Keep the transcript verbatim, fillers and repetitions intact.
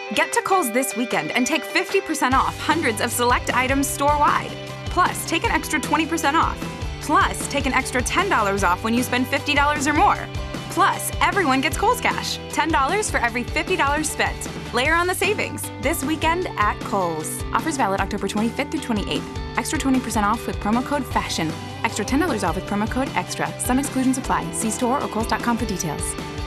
Get to Kohl's this weekend and take fifty percent off hundreds of select items store-wide. Plus, take an extra twenty percent off. Plus, take an extra ten dollars off when you spend fifty dollars or more. Plus, everyone gets Kohl's Cash, ten dollars for every fifty dollars spent. Layer on the savings this weekend at Kohl's. Offers valid October twenty-fifth through twenty-eighth. Extra twenty percent off with promo code FASHION. Extra ten dollars off with promo code EXTRA. Some exclusions apply. See store or kohls dot com for details.